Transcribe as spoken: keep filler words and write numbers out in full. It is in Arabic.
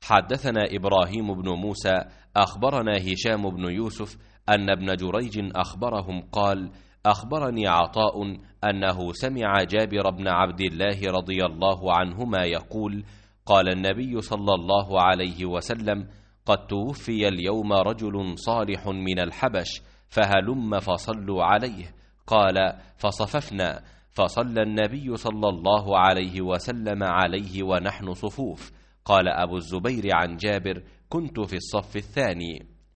حدثنا إبراهيم بن موسى أخبرنا هشام بن يوسف أن ابن جريج أخبرهم قال: أخبرني عطاء أنه سمع جابر بن عبد الله رضي الله عنهما يقول: قال النبي صلى الله عليه وسلم: قد توفي اليوم رجل صالح من الحبش، فهلم فصلوا عليه. قال: فصففنا، فصلى النبي صلى الله عليه وسلم عليه ونحن صفوف. قال أبو الزبير عن جابر: كنت في الصف الثاني.